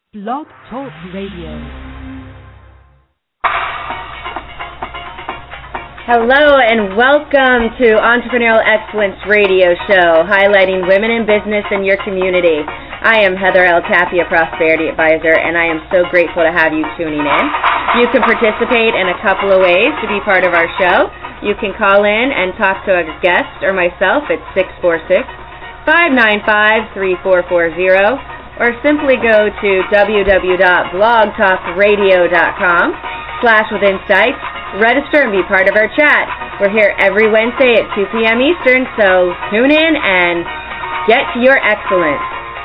Blog Talk Radio. Hello and welcome to Entrepreneurial Excellence Radio Show, highlighting women in business in your community. I am Heather L. Tapia, Prosperity Advisor, and I am so grateful to have you tuning in. You can participate in a couple of ways to be part of our show. You can call in and talk to a guest or myself at 646-595-3440, or simply go to www.blogtalkradio.com/withinsights. Register and be part of our chat. We're here every Wednesday at 2 p.m. Eastern, so tune in and get to your excellence.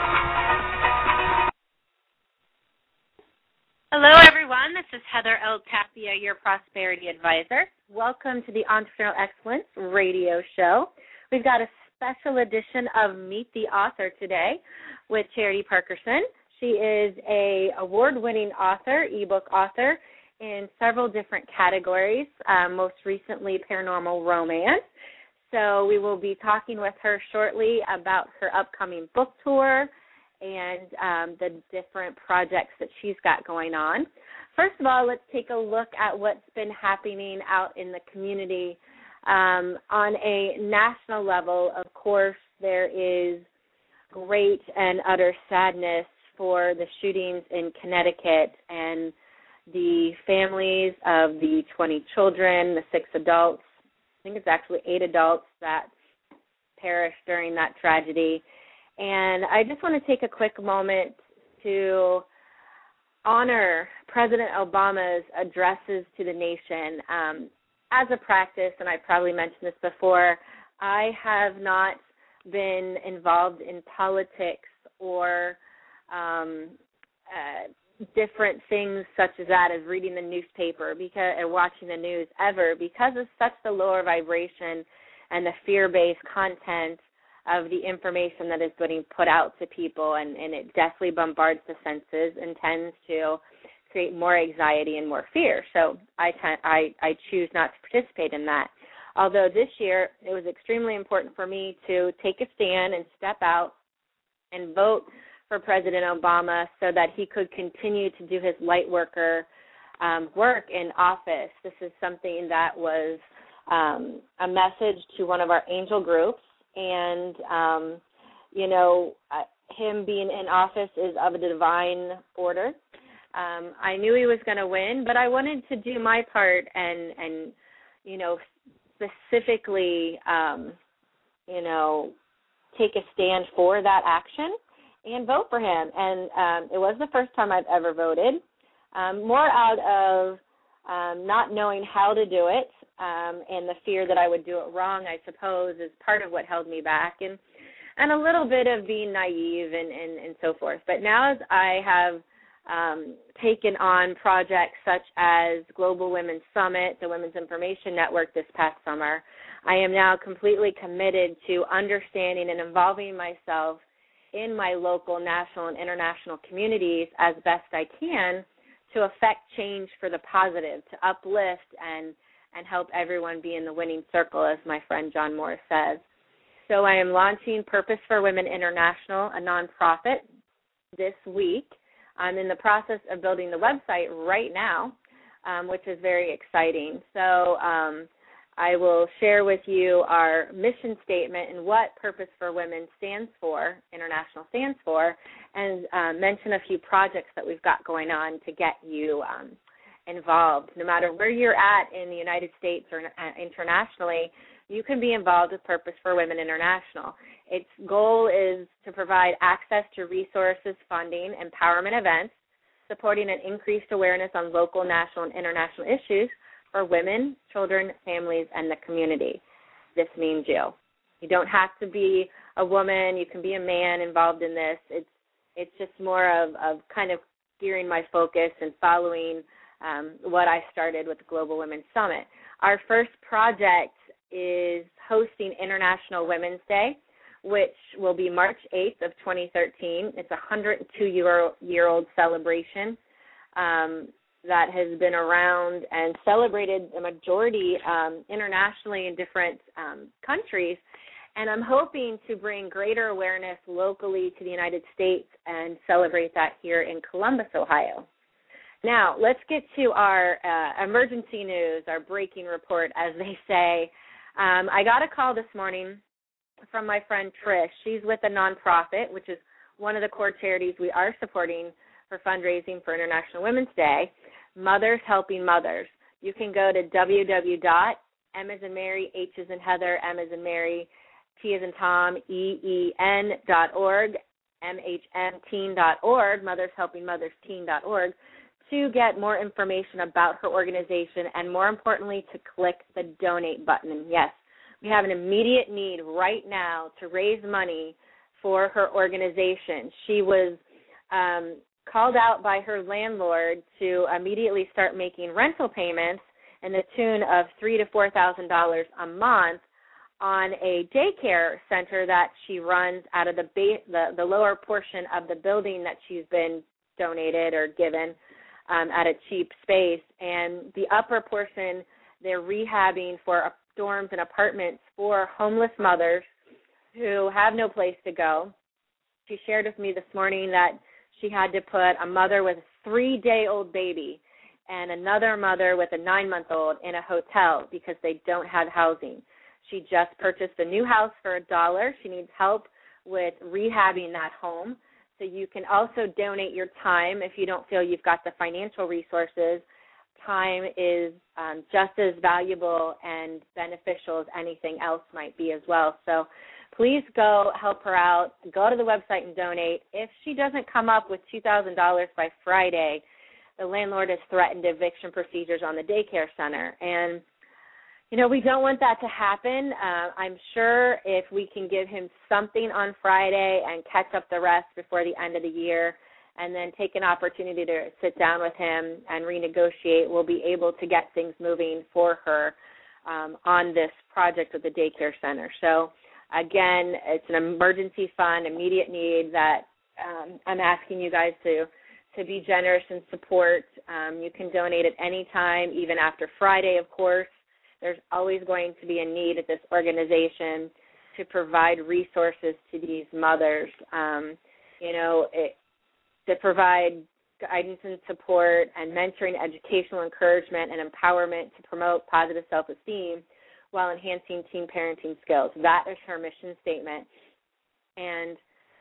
Hello, everyone. This is Heather L. Tapia, your Prosperity Advisor. Welcome to the Entrepreneurial Excellence Radio Show. We've got a special edition of Meet the Author today with Charity Parkerson. She is an award-winning author, ebook author, in several different categories, most recently paranormal romance. So we will be talking with her shortly about her upcoming book tour and the different projects that she's got going on. First of all, let's take a look at what's been happening out in the community. On a national level, of course, there is great and utter sadness for the shootings in Connecticut and the families of the 20 children, the 6 adults, I think it's actually 8 adults that perished during that tragedy. And I just want to take a quick moment to honor President Obama's addresses to the nation. As a practice, and I probably mentioned this before, I have not been involved in politics or different things such as that, as reading the newspaper and watching the news ever, because of such the lower vibration and the fear-based content of the information that is being put out to people, and it definitely bombards the senses and tends to create more anxiety and more fear. So I choose not to participate in that. Although this year it was extremely important for me to take a stand and step out and vote for President Obama so that he could continue to do his light worker work in office. This is something that was a message to one of our angel groups, and him being in office is of a divine order. I knew he was going to win, but I wanted to do my part and specifically, take a stand for that action and vote for him. And it was the first time I've ever voted, more out of not knowing how to do it, and the fear that I would do it wrong, I suppose, is part of what held me back, and a little bit of being naive and so forth. But now as I have taken on projects such as Global Women's Summit, the Women's Information Network this past summer, I am now completely committed to understanding and involving myself in my local, national, and international communities as best I can to affect change for the positive, to uplift and help everyone be in the winning circle, as my friend John Moore says. So I am launching Purpose for Women International, a nonprofit, this week. I'm in the process of building the website right now, which is very exciting. So I will share with you our mission statement and what Purpose for Women International stands for, and mention a few projects that we've got going on to get you involved. No matter where you're at in the United States or internationally, you can be involved with Purpose for Women International. Its goal is to provide access to resources, funding, empowerment events, supporting an increased awareness on local, national, and international issues for women, children, families, and the community. This means you. You don't have to be a woman. You can be a man involved in this. It's just more of kind of gearing my focus and following what I started with the Global Women's Summit. Our first project is hosting International Women's Day, which will be March 8th of 2013. It's a 102-year-old celebration that has been around and celebrated a majority internationally in different countries. And I'm hoping to bring greater awareness locally to the United States and celebrate that here in Columbus, Ohio. Now, let's get to our emergency news, our breaking report, as they say. I got a call this morning from my friend Trish. She's with a nonprofit, which is one of the core charities we are supporting for fundraising for International Women's Day, Mothers Helping Mothers. You can go to www.M as in Mary, H as in Heather, M as in Mary, T as in Tom, EEN.org, MHMteen.org, mothershelpingmothersteen.org, to get more information about her organization and, more importantly, to click the donate button. And yes, we have an immediate need right now to raise money for her organization. She was called out by her landlord to immediately start making rental payments in the tune of $3,000 to $4,000 a month on a daycare center that she runs out of the lower portion of the building that she's been donated or given at a cheap space. And the upper portion, they're rehabbing for dorms and apartments for homeless mothers who have no place to go. She shared with me this morning that she had to put a mother with a 3-day-old baby and another mother with a 9-month-old in a hotel because they don't have housing. She just purchased a new house for $1. She needs help with rehabbing that home. So you can also donate your time if you don't feel you've got the financial resources. Time is just as valuable and beneficial as anything else might be as well. So please go help her out. Go to the website and donate. If she doesn't come up with $2,000 by Friday, the landlord has threatened eviction procedures on the daycare center. And, you know, we don't want that to happen. I'm sure if we can give him something on Friday and catch up the rest before the end of the year and then take an opportunity to sit down with him and renegotiate, we'll be able to get things moving for her on this project with the daycare center. So, again, it's an emergency fund, immediate need that I'm asking you guys to be generous and support. You can donate at any time, even after Friday, of course. There's always going to be a need at this organization to provide resources to these mothers, to provide guidance and support and mentoring, educational encouragement, and empowerment to promote positive self-esteem while enhancing teen parenting skills. That is her mission statement. And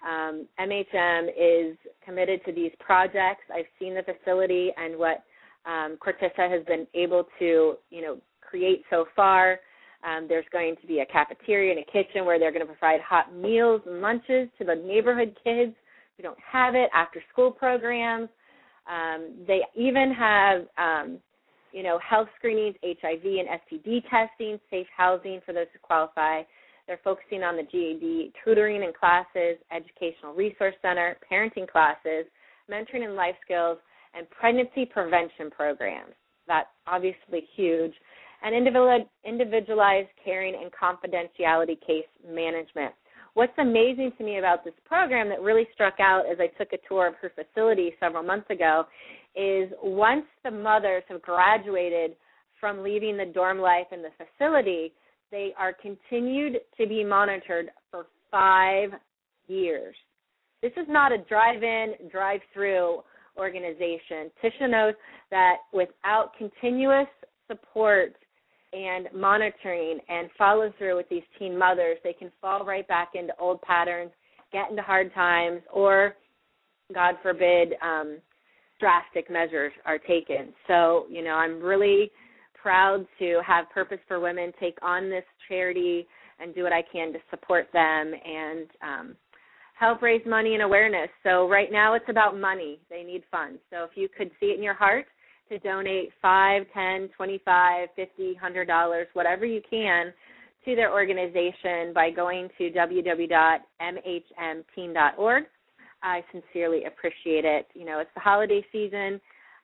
MHM is committed to these projects. I've seen the facility and what Cortissa has been able to, create so far. There's going to be a cafeteria and a kitchen where they're going to provide hot meals and lunches to the neighborhood kids who don't have it, after-school programs. They even have, health screenings, HIV and STD testing, safe housing for those who qualify. They're focusing on the GED tutoring and classes, educational resource center, parenting classes, mentoring and life skills, and pregnancy prevention programs. That's obviously huge. And individualized caring and confidentiality case management. What's amazing to me about this program that really struck out as I took a tour of her facility several months ago is once the mothers have graduated from leaving the dorm life in the facility, they are continued to be monitored for 5 years. This is not a drive-in, drive-through organization. Tisha knows that without continuous support and monitoring and follow through with these teen mothers, they can fall right back into old patterns, get into hard times, or, God forbid, drastic measures are taken. So, I'm really proud to have Purpose for Women take on this charity and do what I can to support them and help raise money and awareness. So right now it's about money. They need funds. So if you could see it in your heart to donate $5, $10, $25, $50, $100, whatever you can to their organization by going to www.mhmteen.org. I sincerely appreciate it. It's the holiday season.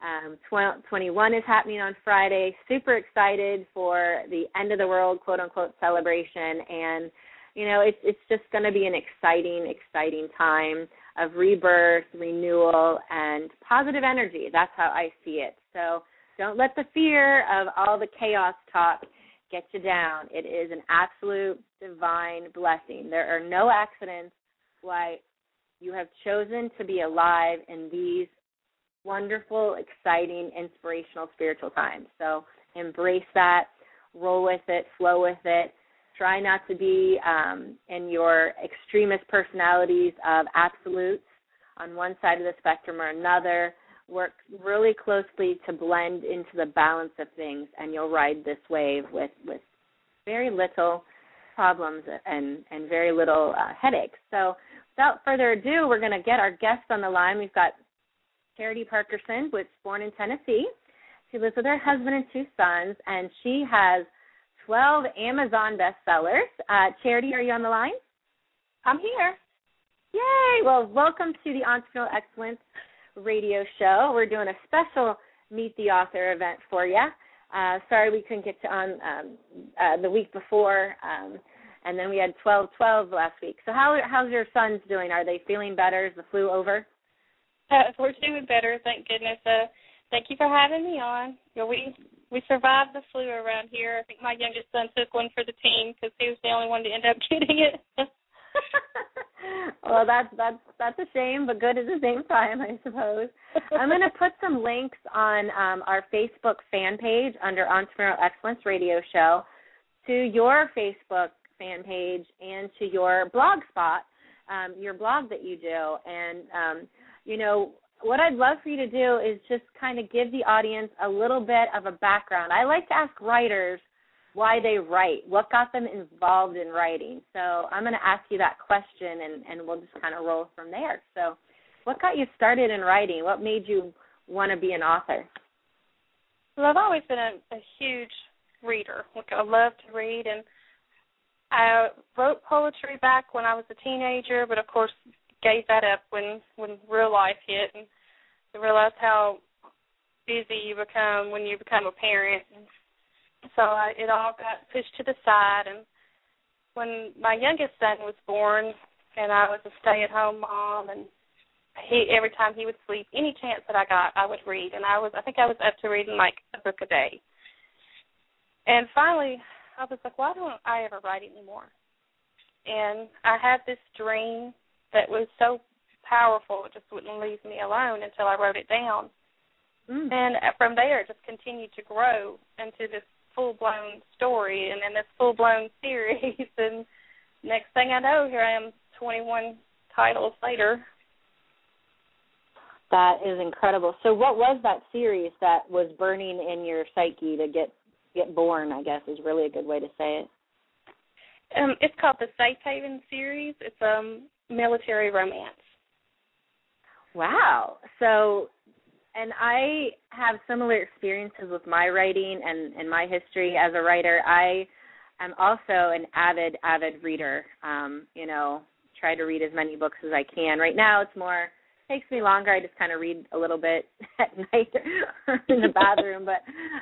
21 is happening on Friday. Super excited for the end of the world, quote unquote, celebration. And, it's just going to be an exciting time of rebirth, renewal, and positive energy. That's how I see it. So don't let the fear of all the chaos talk get you down. It is an absolute divine blessing. There are no accidents why you have chosen to be alive in these wonderful, exciting, inspirational, spiritual times. So embrace that, roll with it, flow with it. Try not to be in your extremist personalities of absolutes on one side of the spectrum or another. Work really closely to blend into the balance of things, and you'll ride this wave with very little problems and very little headaches. So without further ado, we're going to get our guest on the line. We've got Charity Parkerson, who was born in Tennessee. She lives with her husband and 2 sons, and she has 12 Amazon bestsellers. Charity, are you on the line? I'm here. Yay! Well, welcome to the Entrepreneurial Excellence Radio Show. We're doing a special Meet the Author event for you. Sorry we couldn't get to on the week before, and then we had 12-12 last week. So how's your sons doing? Are they feeling better? Is the flu over? We're doing better, thank goodness. Thank you for having me on. We survived the flu around here. I think my youngest son took one for the team because he was the only one to end up getting it. Well, that's a shame, but good at the same time, I suppose. I'm going to put some links on our Facebook fan page under Entrepreneurial Excellence Radio Show to your Facebook fan page and to your blog spot, your blog that you do. And, what I'd love for you to do is just kind of give the audience a little bit of a background. I like to ask writers why they write, what got them involved in writing. So I'm going to ask you that question, and we'll just kind of roll from there. So what got you started in writing? What made you want to be an author? Well, I've always been a huge reader. I love to read, and I wrote poetry back when I was a teenager, but, of course, gave that up when real life hit, and I realized how busy you become when you become a parent. So it all got pushed to the side, and when my youngest son was born, and I was a stay-at-home mom, and every time he would sleep, any chance that I got, I would read, and I think I was up to reading like a book a day. And finally, I was like, why don't I ever write anymore? And I had this dream that was so powerful, it just wouldn't leave me alone until I wrote it down. And from there, it just continued to grow into this full-blown story and then this full-blown series. And next thing I know, here I am 21 titles later. That is incredible. So what was that series that was burning in your psyche to get born, I guess, is really a good way to say it? It's called the Safe Haven series. It's military romance. Wow. So, and I have similar experiences with my writing and my history as a writer. I am also an avid reader. Try to read as many books as I can. Right now it's takes me longer. I just kind of read a little bit at night in the bathroom. But,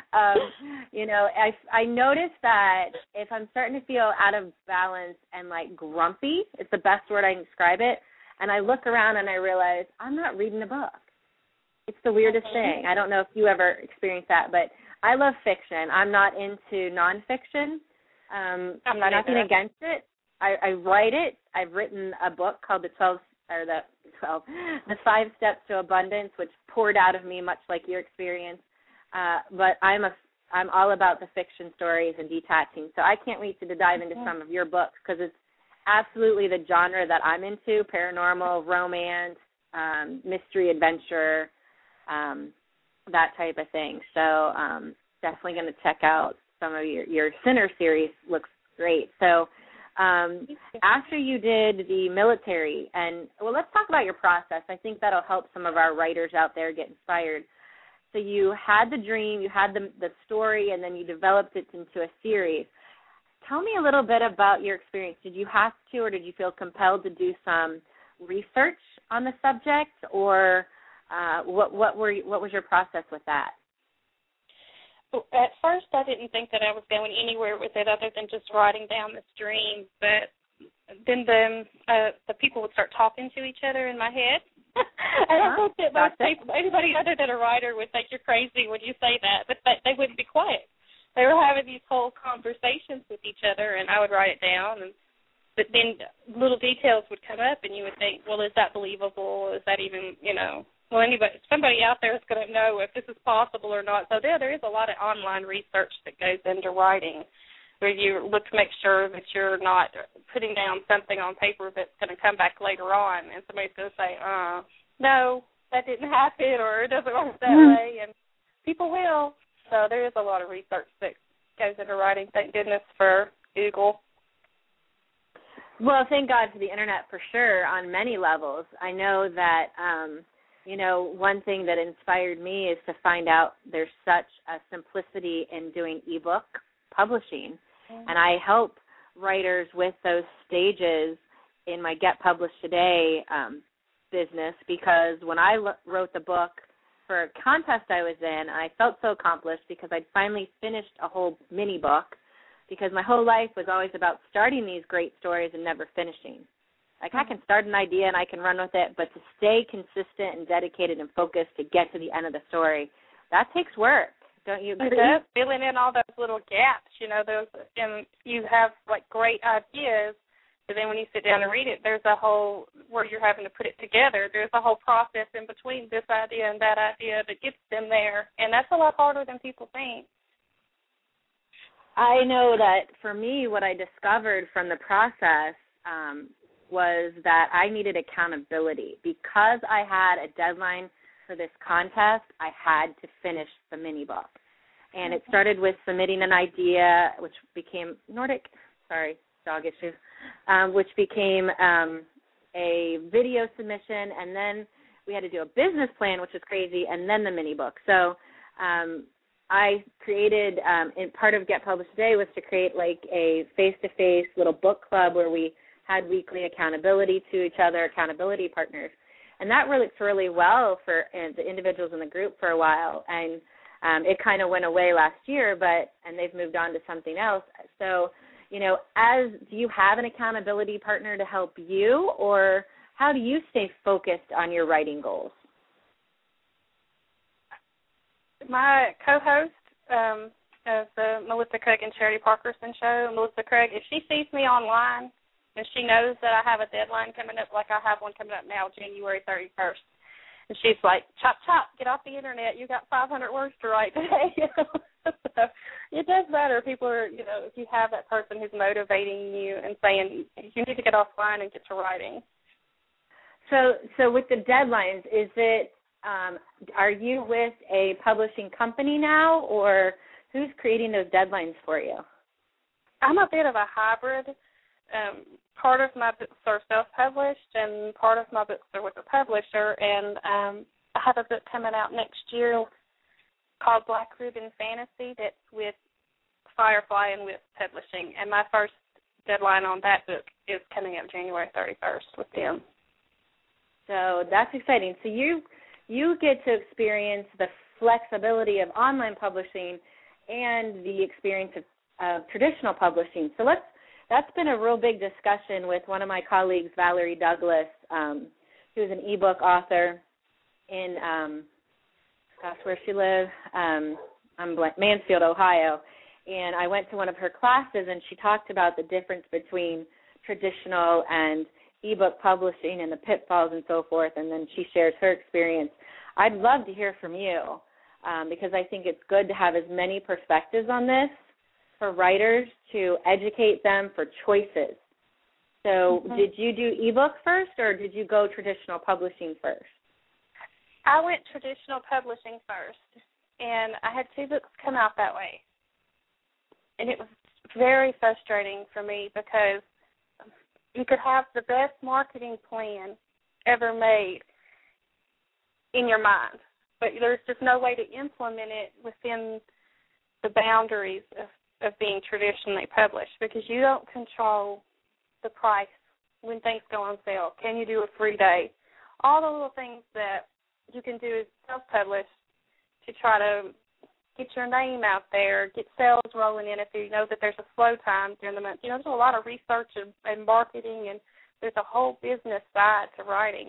I noticed that if I'm starting to feel out of balance and like grumpy, it's the best word I can describe it, and I look around and I realize I'm not reading a book. It's the weirdest thing. I don't know if you ever experienced that, but I love fiction. I'm not into nonfiction. I'm not nothing against it. I write it. I've written a book called The 5 Steps to Abundance, which poured out of me much like your experience. But I'm all about the fiction stories and detaching. So I can't wait to dive into some of your books because it's absolutely the genre that I'm into: paranormal, romance, mystery, adventure, that type of thing. So definitely going to check out some of your Sinner series. Looks great. So after you did the military, let's talk about your process. I think that'll help some of our writers out there get inspired. So you had the dream, you had the story, and then you developed it into a series. Tell me a little bit about your experience. Did you have to, or did you feel compelled to do some research on the subject, or what was your process with that? At first, I didn't think that I was going anywhere with it other than just writing down this dream. But then the people would start talking to each other in my head. And I thought that most people, anybody other than a writer, would think you're crazy when you say that, but they wouldn't be quiet. they were having these whole conversations with each other, and I would write it down, but then little details would come up, and you would think, well, is that believable? Is that even, well, somebody out there is going to know if this is possible or not. So there is a lot of online research that goes into writing, where you look to make sure that you're not putting down something on paper that's going to come back later on, and somebody's going to say, no, that didn't happen, or it doesn't work that way, and people will. So there is a lot of research that goes into writing. Thank goodness for Google. Well, thank God for the Internet for sure on many levels. I know that, one thing that inspired me is to find out there's such a simplicity in doing ebook publishing. Mm-hmm. And I help writers with those stages in my Get Published Today business, because when I wrote the book for a contest I was in, I felt so accomplished because I'd finally finished a whole mini book, because my whole life was always about starting these great stories and never finishing. Like, I can start an idea and I can run with it, but to stay consistent and dedicated and focused to get to the end of the story, that takes work. Don't you agree? It does, filling in all those little gaps, and you have, great ideas, but then when you sit down and read it, there's a whole, where you're having to put it together, there's a whole process in between this idea and that idea that gets them there, and that's a lot harder than people think. I know that for me, what I discovered from the process was that I needed accountability. Because I had a deadline for this contest, I had to finish the mini book. And it started with submitting an idea, which became which became a video submission, and then we had to do a business plan, which was crazy, and then the mini book. So I created, and part of Get Published Today was to create a face-to-face little book club where we had weekly accountability to each other, accountability partners. And that worked really well for the individuals in the group for a while. And it kind of went away last year, and they've moved on to something else. So, do you have an accountability partner to help you, or how do you stay focused on your writing goals? My co-host of the Melissa Craig and Charity Parkerson show, Melissa Craig, if she sees me online and she knows that I have a deadline coming up, like I have one coming up now, January 31st, and she's like, chop, chop, get off the Internet. You got 500 words to write today. So it does matter. People are, if you have that person who's motivating you and saying, you need to get offline and get to writing. So with the deadlines, is it, are you with a publishing company now, or who's creating those deadlines for you? I'm a bit of a hybrid. Part of my books are self-published, and part of my books are with a publisher. And I have a book coming out next year called Black Ribbon Fantasy that's with Firefly and with publishing. And my first deadline on that book is coming up January 31st with them. So that's exciting. So you get to experience the flexibility of online publishing and the experience of traditional publishing. So that's been a real big discussion with one of my colleagues, Valerie Douglas, who's an ebook author in, where she lives, Mansfield, Ohio. And I went to one of her classes, and she talked about the difference between traditional and ebook publishing and the pitfalls and so forth, and then she shares her experience. I'd love to hear from you because I think it's good to have as many perspectives on this for writers to educate them for choices. So Did you do ebook first, or did you go traditional publishing first? I went traditional publishing first, and I had 2 books come out that way. And it was very frustrating for me because you could have the best marketing plan ever made in your mind, but there's just no way to implement it within the boundaries of being traditionally published, because you don't control the price when things go on sale. Can you do a free day? All the little things that you can do as self-published to try to get your name out there, get sales rolling in if you know that there's a slow time during the month. There's a lot of research and marketing, and there's a whole business side to writing.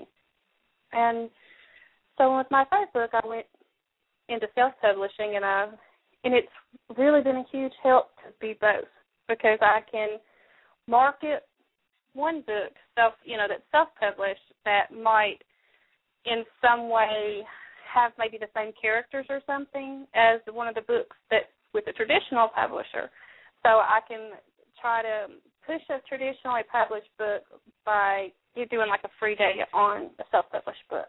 And so with my first book, I went into self-publishing, and I And it's really been a huge help to be both, because I can market one book that's self-published that might in some way have maybe the same characters or something as one of the books that's with a traditional publisher. So I can try to push a traditionally published book by doing like a free day on a self-published book.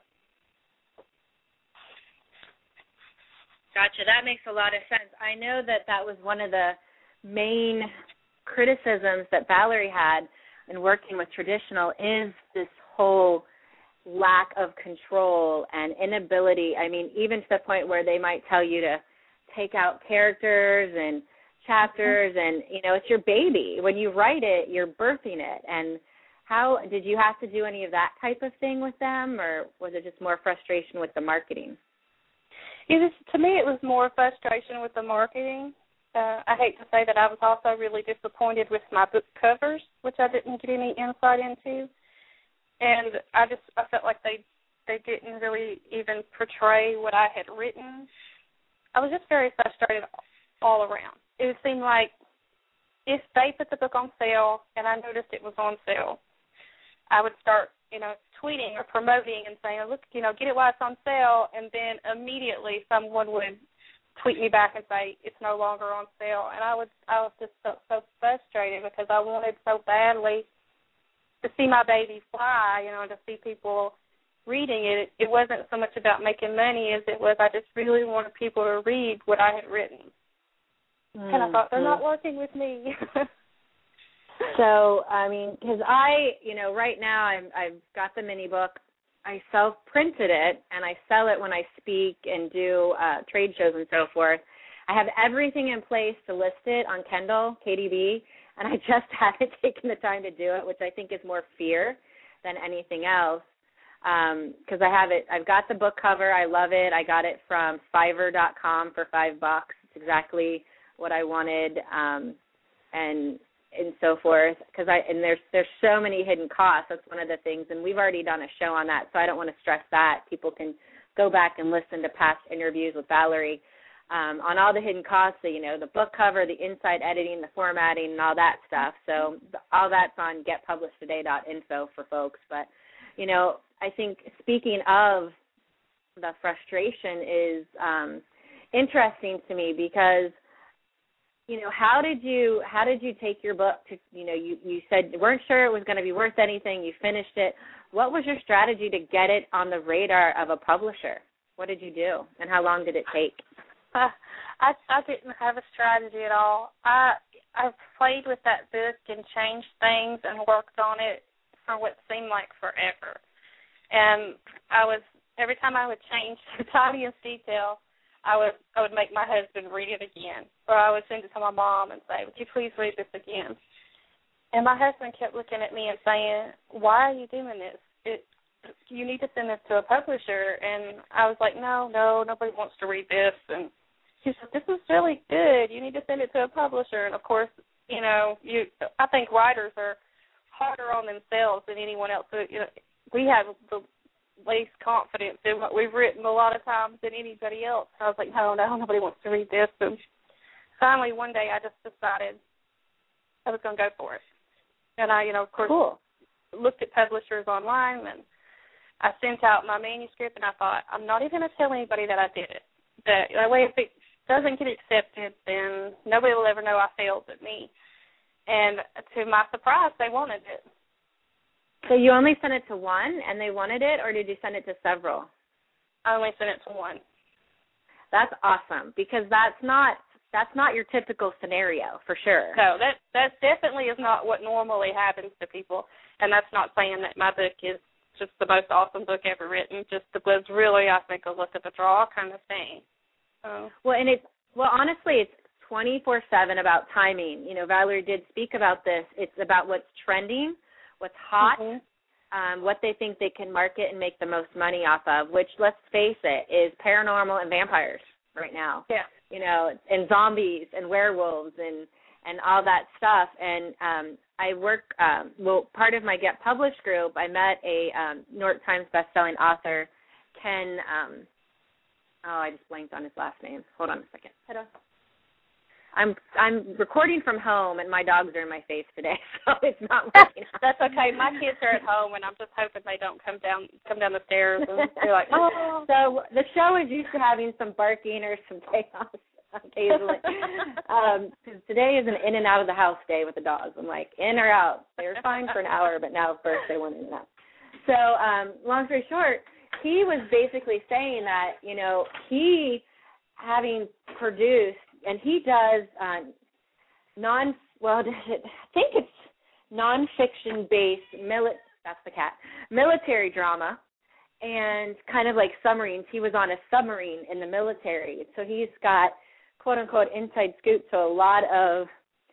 Gotcha. That makes a lot of sense. I know that was one of the main criticisms that Valerie had in working with traditional is this whole lack of control and inability. I mean, even to the point where they might tell you to take out characters and chapters, and, it's your baby. When you write it, you're birthing it. And how did you have to do any of that type of thing with them, or was it just more frustration with the marketing? To me, it was more frustration with the marketing. I hate to say that I was also really disappointed with my book covers, which I didn't get any insight into. And I felt like they didn't really even portray what I had written. I was just very frustrated all around. It seemed like if they put the book on sale and I noticed it was on sale, I would start, tweeting or promoting and saying, look, get it while it's on sale, and then immediately someone would tweet me back and say it's no longer on sale. And I was just so frustrated because I wanted so badly to see my baby fly, and to see people reading it. It wasn't so much about making money as it was I just really wanted people to read what I had written. Mm-hmm. And I thought, they're not working with me. So, I mean, because right now I've got the mini book. I self-printed it, and I sell it when I speak and do trade shows and so forth. I have everything in place to list it on Kindle, KDB, and I just haven't taken the time to do it, which I think is more fear than anything else, because I've got the book cover. I love it. I got it from Fiverr.com for $5. It's exactly what I wanted, and so forth, and there's so many hidden costs. That's one of the things, and we've already done a show on that, so I don't want to stress that. People can go back and listen to past interviews with Valerie on all the hidden costs, the book cover, the inside editing, the formatting, and all that stuff. So all that's on getpublishedtoday.info for folks. But, I think speaking of the frustration is interesting to me because, how did you take your book to, you said you weren't sure it was going to be worth anything. You finished it. What was your strategy to get it on the radar of a publisher? What did you do, and how long did it take? I didn't have a strategy at all. I've played with that book and changed things and worked on it for what seemed like forever. And every time I would change the tiniest detail, I would make my husband read it again, or I would send it to my mom and say, would you please read this again? And my husband kept looking at me and saying, why are you doing this? You need to send this to a publisher. And I was like, no, nobody wants to read this. And he said, this is really good. You need to send it to a publisher. And, of course, I think writers are harder on themselves than anyone else. So, we have the least confidence in what we've written a lot of times than anybody else. I was like, no, nobody wants to read this. And finally, one day I just decided I was going to go for it. And I, of course, looked at publishers online, and I sent out my manuscript, and I thought, I'm not even going to tell anybody that I did it. That way, if it doesn't get accepted, then nobody will ever know I failed but me. And to my surprise, they wanted it. So you only sent it to one, and they wanted it, or did you send it to several? I only sent it to one. That's awesome, because that's not your typical scenario, for sure. No, that definitely is not what normally happens to people, and that's not saying that my book is just the most awesome book ever written. Just was really, I think, a luck of the draw kind of thing. Honestly, it's 24/7 about timing. Valerie did speak about this. It's about what's trending, what's hot, what they think they can market and make the most money off of, which, let's face it, is paranormal and vampires right now. Yeah. And zombies and werewolves and all that stuff. And I work, part of my Get Published group, I met a New York Times bestselling author, Ken, I just blanked on his last name. Hold on a second. I'm recording from home, and my dogs are in my face today, so it's not working. That's okay. My kids are at home, and I'm just hoping they don't come down the stairs and be like, oh. So the show is used to having some barking or some chaos occasionally. Because today is an in and out of the house day with the dogs. I'm like, in or out. They were fine for an hour, but now first they went in and out. So long story short, he was basically saying that, he having produced, and he does nonfiction-based military drama and kind of like submarines. He was on a submarine in the military, so he's got quote-unquote inside scoop, so a lot of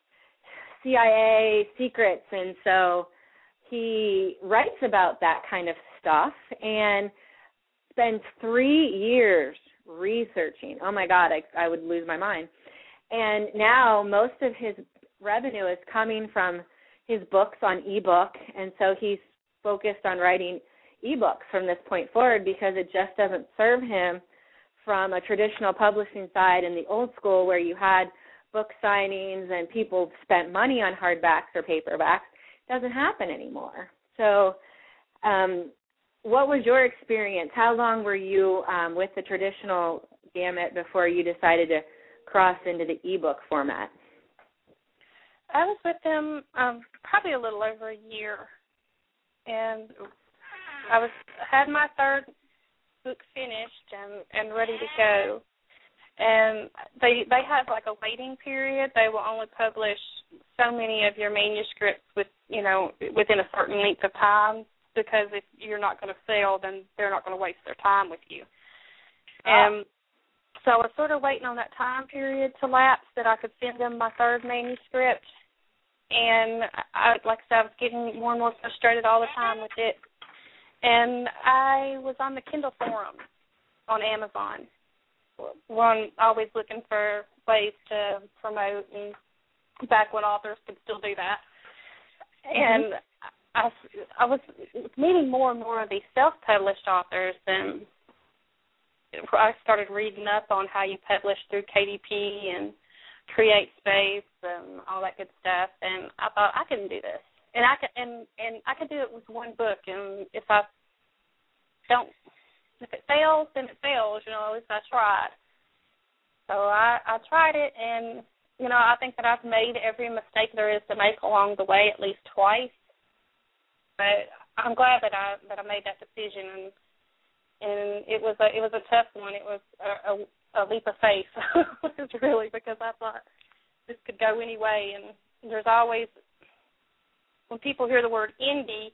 CIA secrets, and so he writes about that kind of stuff and spends 3 years researching. Oh, my God, I would lose my mind. And now most of his revenue is coming from his books on ebook, and so he's focused on writing ebooks from this point forward because it just doesn't serve him from a traditional publishing side in the old school where you had book signings and people spent money on hardbacks or paperbacks. It doesn't happen anymore. So what was your experience? How long were you with the traditional gamut before you decided to cross into the ebook format? I was with them probably a little over a year, and I had my third book finished and ready to go. And they have like a waiting period. They will only publish so many of your manuscripts within a certain length of time, because if you're not going to sell, then they're not going to waste their time with you. And so I was sort of waiting on that time period to lapse that I could send them my third manuscript. And I was getting more and more frustrated all the time with it. And I was on the Kindle forum on Amazon. One always looking for ways to promote, and back when authors could still do that. And I was meeting more and more of these self-published authors, and I started reading up on how you publish through KDP and CreateSpace and all that good stuff. And I thought, I can do this, and I could do it with one book. And if it fails, then it fails. At least I tried. So I tried it, and I think that I've made every mistake there is to make along the way at least twice. But I'm glad that I made that decision, and it was a tough one. It was a leap of faith, really, because I thought this could go any way. And there's always, when people hear the word indie,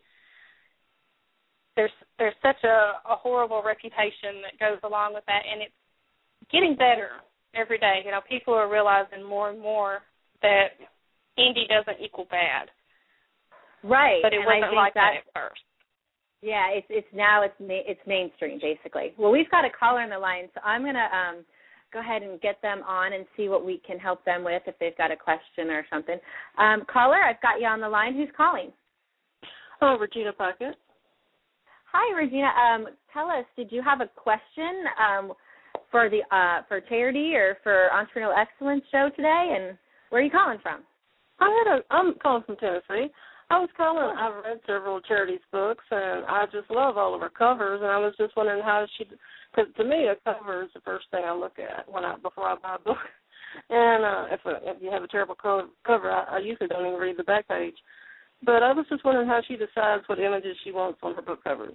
there's such a horrible reputation that goes along with that, and it's getting better every day. People are realizing more and more that indie doesn't equal bad. Right. But it wasn't like that at first. Yeah, it's mainstream, basically. Well, we've got a caller on the line, so I'm going to go ahead and get them on and see what we can help them with if they've got a question or something. Caller, I've got you on the line. Who's calling? Oh, Regina Puckett. Hi, Regina. Tell us, did you have a question for Charity or for Entrepreneurial Excellence show today? And where are you calling from? I'm calling from Tennessee. I've read several Charity's books, and I just love all of her covers, and I was just wondering because to me, a cover is the first thing I look at before I buy a book. And if you have a terrible cover, I usually don't even read the back page. But I was just wondering how she decides what images she wants on her book covers.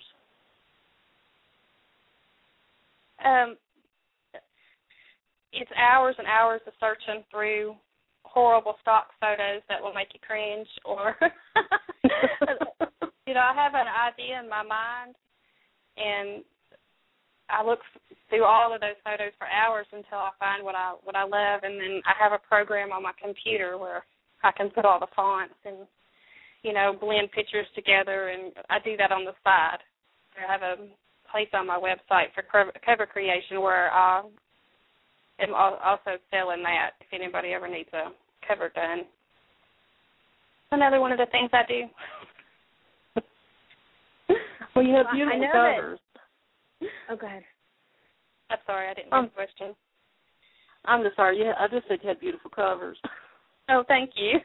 It's hours and hours of searching through horrible stock photos that will make you cringe, or I have an idea in my mind, and I look through all of those photos for hours until I find what I love, and then I have a program on my computer where I can put all the fonts and blend pictures together, and I do that on the side. I have a place on my website for cover creation where I am also selling that if anybody ever needs a cover done. Another one of the things I do. Well, you have beautiful covers. Oh, go ahead. I'm sorry, I didn't hear the question. I'm just sorry. I just said you had beautiful covers. Oh, thank you.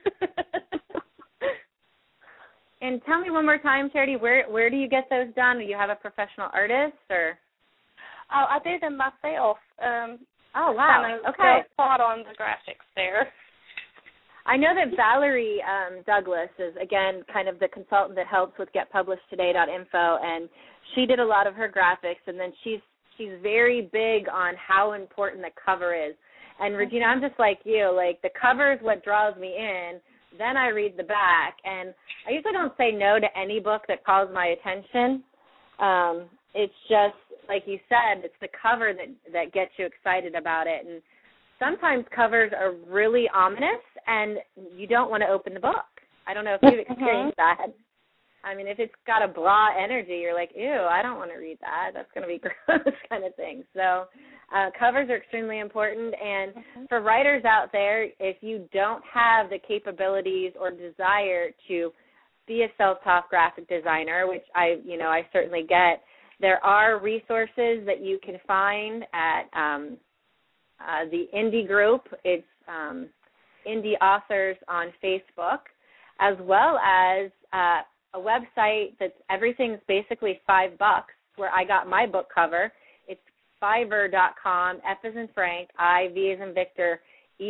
And tell me one more time, Charity, where do you get those done? Do you have a professional artist or? Oh, I do them myself. Oh, wow. Kind of okay. Spot on the graphics there. I know that Valerie Douglas is, again, kind of the consultant that helps with getpublishedtoday.info, and she did a lot of her graphics, and then she's very big on how important the cover is. And, Regina, I'm just like you. Like, the cover is what draws me in. Then I read the back, and I usually don't say no to any book that calls my attention. It's just, like you said, it's the cover that gets you excited about it. And sometimes covers are really ominous, and you don't want to open the book. I don't know if you've experienced that. I mean, if it's got a blah energy, you're like, ew, I don't want to read that. That's going to be gross kind of thing. So covers are extremely important. And for writers out there, if you don't have the capabilities or desire to be a self-taught graphic designer, which I certainly get, there are resources that you can find at the Indie Group. It's Indie Authors on Facebook, as well as a website that's everything's basically $5, where I got my book cover. It's Fiverr.com, F as in Frank, I, V as in Victor,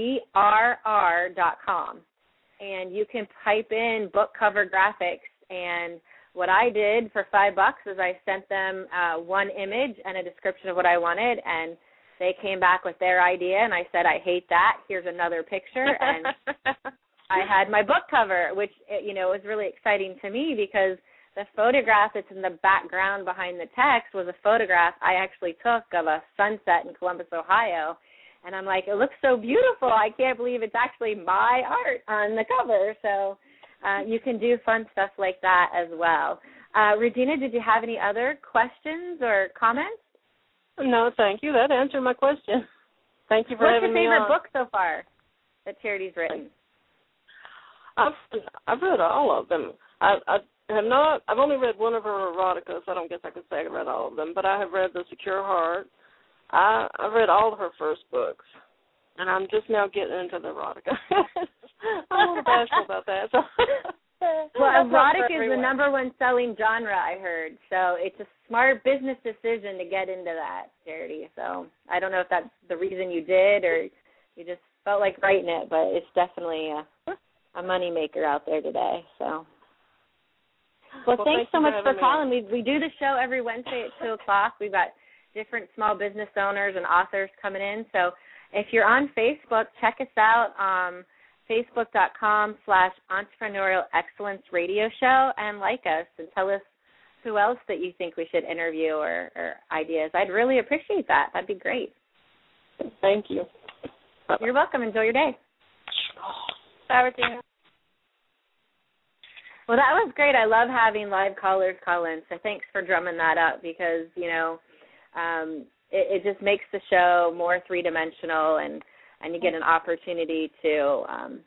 ERR.com. And you can type in book cover graphics. And what I did for $5 is I sent them one image and a description of what I wanted, and they came back with their idea, and I said, I hate that. Here's another picture. And I had my book cover, which, was really exciting to me because the photograph that's in the background behind the text was a photograph I actually took of a sunset in Columbus, Ohio. And I'm like, it looks so beautiful. I can't believe it's actually my art on the cover. So you can do fun stuff like that as well. Regina, did you have any other questions or comments? No, thank you. That answered my question. Thank you for having me on. What's your favorite book so far that Charity's written? I've read all of them. I've only read one of her erotica, so I don't guess I could say I read all of them, but I have read The Secure Heart. I've read all of her first books, and I'm just now getting into the erotica. I'm a little bashful about that. So. Well, erotic is the number one selling genre, I heard, so it's a smart business decision to get into that, Charity. So I don't know if that's the reason you did or you just felt like writing it, but it's definitely a money maker out there today. So, well thanks so much for calling. We do the show every Wednesday at 2 o'clock. We've got different small business owners and authors coming in. So if you're on Facebook, check us out. Facebook.com/Entrepreneurial Excellence Radio Show, and like us and tell us who else that you think we should interview or ideas. I'd really appreciate that. That'd be great. Thank you. You're welcome. Enjoy your day. Bye, Regina. Well, that was great. I love having live callers call in, so thanks for drumming that up because, it just makes the show more three-dimensional and you get an opportunity to,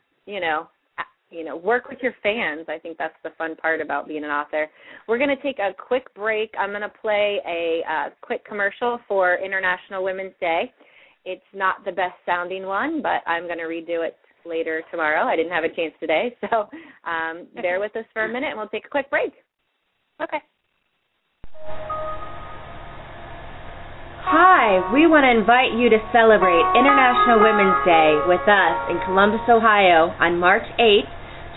work with your fans. I think that's the fun part about being an author. We're going to take a quick break. I'm going to play a quick commercial for International Women's Day. It's not the best sounding one, but I'm going to redo it later tomorrow. I didn't have a chance today, so bear with us for a minute, and we'll take a quick break. Okay. Hi, we want to invite you to celebrate International Women's Day with us in Columbus, Ohio on March 8th,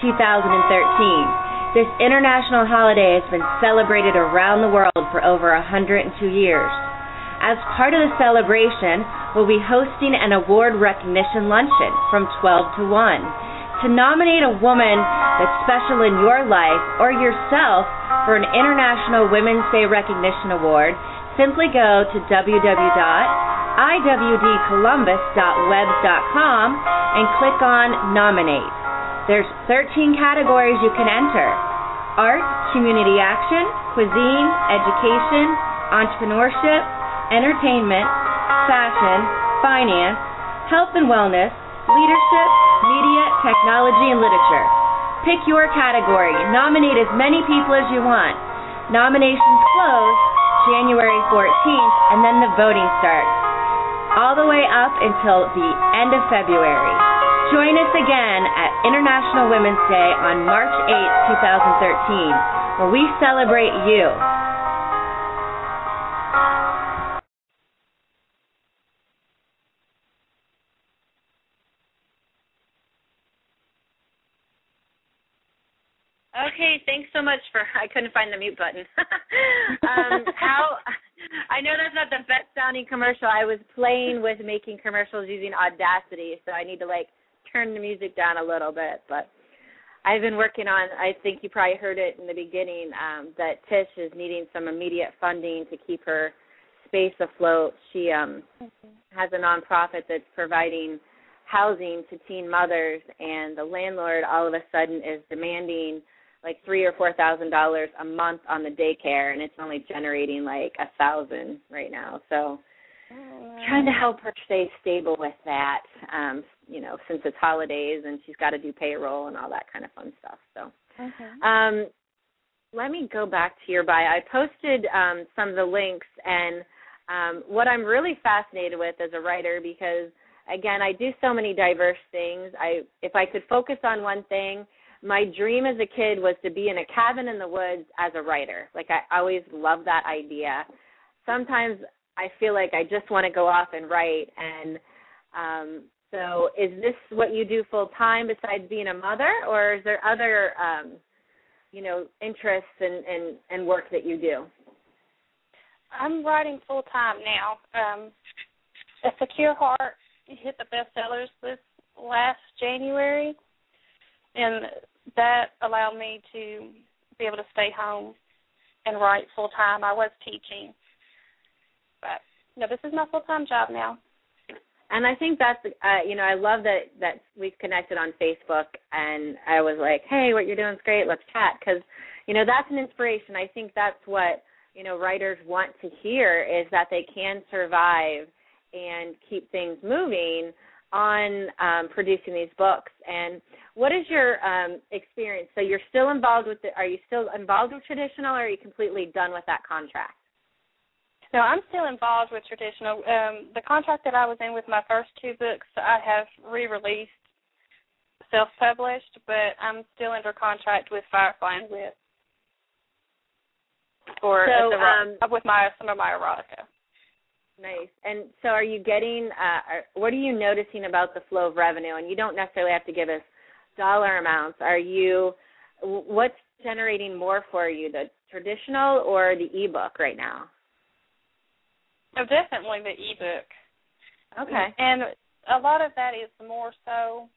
2013. This international holiday has been celebrated around the world for over 102 years. As part of the celebration, we'll be hosting an award recognition luncheon from 12 to 1. To nominate a woman that's special in your life or yourself for an International Women's Day Recognition Award, simply go to www.iwdcolumbus.webs.com and click on Nominate. There's 13 categories you can enter: art, community action, cuisine, education, entrepreneurship, entertainment, fashion, finance, health and wellness, leadership, media, technology, and literature. Pick your category. Nominate as many people as you want. Nominations close January 14th, and then the voting starts. all the way up until the end of February. Join us again at International Women's Day on March 8, 2013, where we celebrate you. Okay, thanks so much I couldn't find the mute button. I know that's not the best sounding commercial. I was playing with making commercials using Audacity, so I need to turn the music down a little bit. But I've been working on, I think you probably heard it in the beginning, that Tish is needing some immediate funding to keep her space afloat. She has a nonprofit that's providing housing to teen mothers, and the landlord all of a sudden is demanding $3,000 or $4,000 a month on the daycare, and it's only generating $1,000 right now. So trying to help her stay stable with that, since it's holidays and she's got to do payroll and all that kind of fun stuff. So let me go back to your bio. I posted some of the links, and what I'm really fascinated with as a writer, because, again, I do so many diverse things. If I could focus on one thing, my dream as a kid was to be in a cabin in the woods as a writer. I always loved that idea. Sometimes I feel like I just want to go off and write. And so is this what you do full time besides being a mother, or is there other, interests and work that you do? I'm writing full time now. A Secure Heart hit the bestsellers this last January, and that allowed me to be able to stay home and write full time. I was teaching, but no, this is my full time job now. And I think that's, I love that we've connected on Facebook, and I was like, hey, what you're doing is great, let's chat, because, that's an inspiration. I think that's what, writers want to hear, is that they can survive and keep things moving on producing these books. And what is your experience? So you're still involved with are you still involved with traditional, or are you completely done with that contract? No, I'm still involved with traditional. The contract that I was in with my first two books, I have re-released, self-published, but I'm still under contract with Firefly and Wit with some of my erotica. Nice. And so are you getting, what are you noticing about the flow of revenue? And you don't necessarily have to give us dollar amounts. What's generating more for you, the traditional or the ebook right now? Oh, definitely the ebook. Okay. And a lot of that is more so,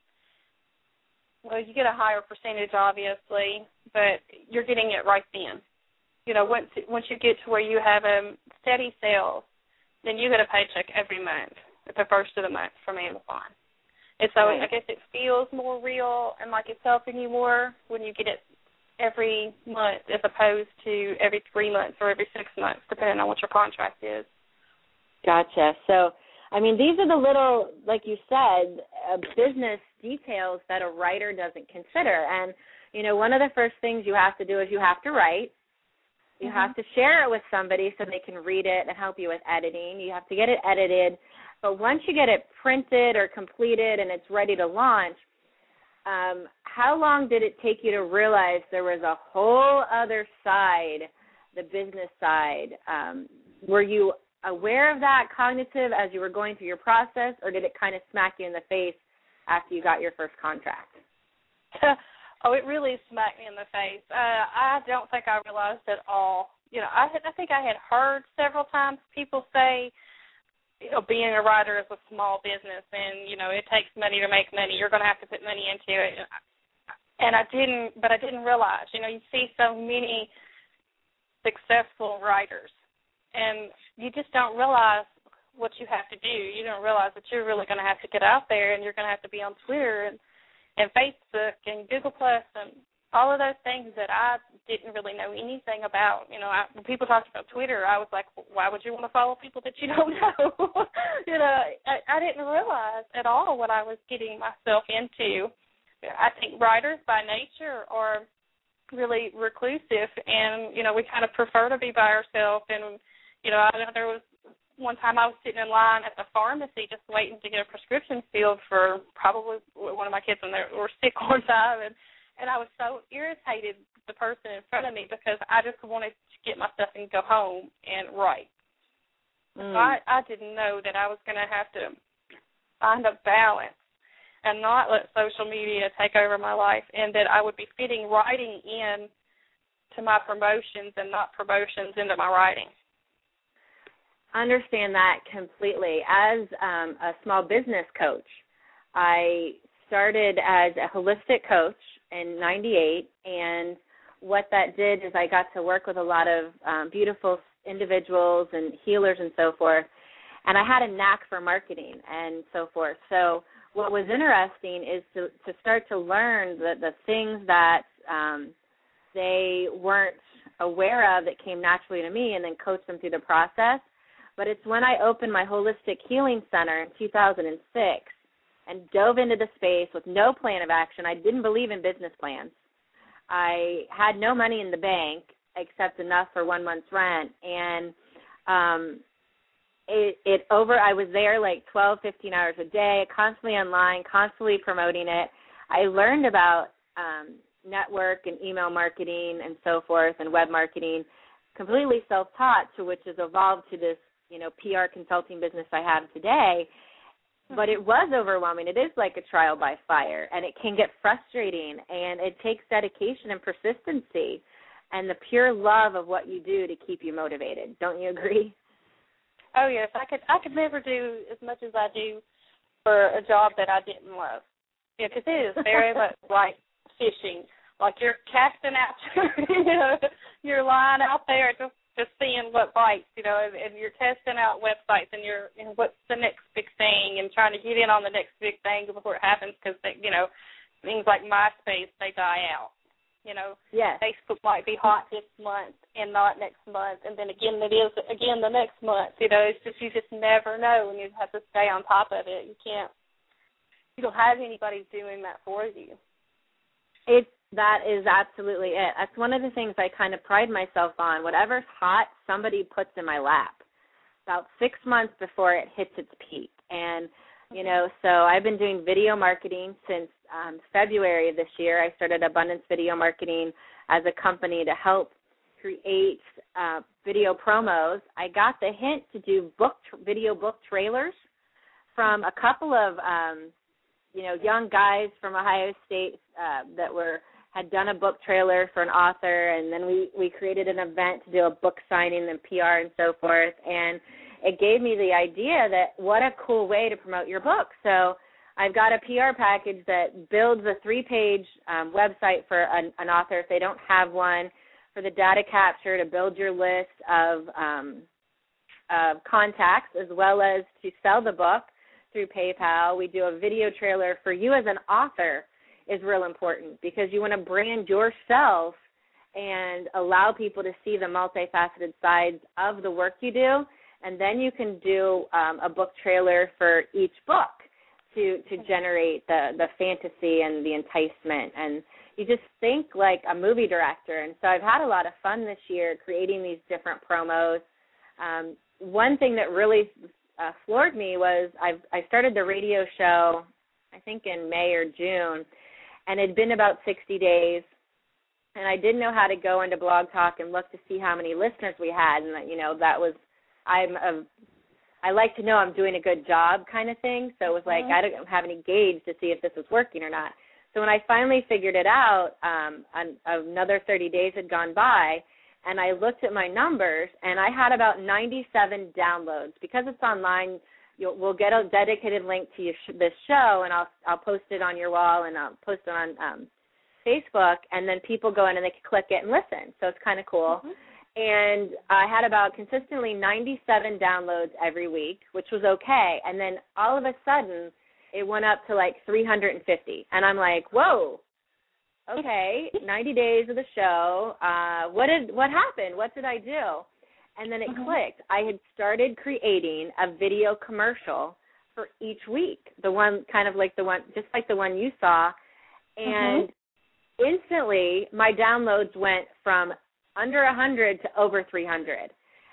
well, you get a higher percentage, obviously, but you're getting it right then. Once you get to where you have a steady sales, then you get a paycheck every month at the first of the month from Amazon. And so I guess it feels more real and like it's helping you more when you get it every month as opposed to every 3 months or every 6 months, depending on what your contract is. Gotcha. So, these are the little, like you said, business details that a writer doesn't consider. And, one of the first things you have to do is you have to write. You have to share it with somebody so they can read it and help you with editing. You have to get it edited. But once you get it printed or completed and it's ready to launch, how long did it take you to realize there was a whole other side, the business side? Were you aware of that, cognitive, as you were going through your process, or did it kind of smack you in the face after you got your first contract? Oh, it really smacked me in the face. I don't think I realized at all. I think I had heard several times people say, being a writer is a small business and, it takes money to make money. You're going to have to put money into it. And I didn't realize. You see so many successful writers, and you just don't realize what you have to do. You don't realize that you're really going to have to get out there, and you're going to have to be on Twitter and Facebook and Google Plus and all of those things that I didn't really know anything about. When people talked about Twitter, I was like, why would you want to follow people that you don't know? I didn't realize at all what I was getting myself into. I think writers by nature are really reclusive, and, we kind of prefer to be by ourselves. And, I know there was one time I was sitting in line at the pharmacy just waiting to get a prescription filled for probably one of my kids when they were sick one time, and I was so irritated with the person in front of me because I just wanted to get my stuff and go home and write. So I didn't know that I was going to have to find a balance and not let social media take over my life, and that I would be fitting writing in to my promotions and not promotions into my writing. Understand that completely. As a small business coach, I started as a holistic coach in '98, and what that did is I got to work with a lot of beautiful individuals and healers and so forth, and I had a knack for marketing and so forth. So what was interesting is to start to learn the things that they weren't aware of that came naturally to me, and then coach them through the process. But it's when I opened my Holistic Healing Center in 2006 and dove into the space with no plan of action. I didn't believe in business plans. I had no money in the bank except enough for 1 month's rent. And I was there like 12, 15 hours a day, constantly online, constantly promoting it. I learned about network and email marketing and so forth and web marketing, completely self-taught, to which has evolved to this, PR consulting business I have today. But it was overwhelming. It is like a trial by fire, and it can get frustrating, and it takes dedication and persistency and the pure love of what you do to keep you motivated. Don't you agree? Oh, yes. I could never do as much as I do for a job that I didn't love. Yeah, because it is very much like fishing. Like you're casting out your line out there just seeing what bites, and you're testing out websites, and what's the next big thing, and trying to get in on the next big thing before it happens, because things like MySpace, they die out. Yes. Facebook might be hot this month and not next month, and then again it is again the next month. It's just you just never know, and you have to stay on top of it. You don't have anybody doing that for you. That is absolutely it. That's one of the things I kind of pride myself on. Whatever's hot, somebody puts in my lap about 6 months before it hits its peak. And, so I've been doing video marketing since February of this year. I started Abundance Video Marketing as a company to help create video promos. I got the hint to do video book trailers from a couple of, young guys from Ohio State that had done a book trailer for an author, and then we created an event to do a book signing and PR and so forth, and it gave me the idea that what a cool way to promote your book. So I've got a PR package that builds a 3-page website for an author if they don't have one, for the data capture to build your list of contacts, as well as to sell the book through PayPal. We do a video trailer for you as an author is real important, because you want to brand yourself and allow people to see the multifaceted sides of the work you do, and then you can do a book trailer for each book to generate the fantasy and the enticement, and you just think like a movie director. And so I've had a lot of fun this year creating these different promos. One thing that really floored me was I started the radio show, I think in May or June, and it had been about 60 days, and I didn't know how to go into Blog Talk and look to see how many listeners we had, and that was, I like to know I'm doing a good job kind of thing, so it was like I don't have any gauge to see if this was working or not. So when I finally figured it out, another 30 days had gone by, and I looked at my numbers, and I had about 97 downloads. Because it's online, we'll get a dedicated link to this show, and I'll post it on your wall, and I'll post it on Facebook, and then people go in and they can click it and listen. So it's kind of cool. And I had about consistently 97 downloads every week, which was okay. And then all of a sudden, it went up to like 350. And I'm like, whoa, okay, 90 days of the show. What happened? What did I do? And then it clicked. I had started creating a video commercial for each week, just like the one you saw. And instantly, my downloads went from under 100 to over 300.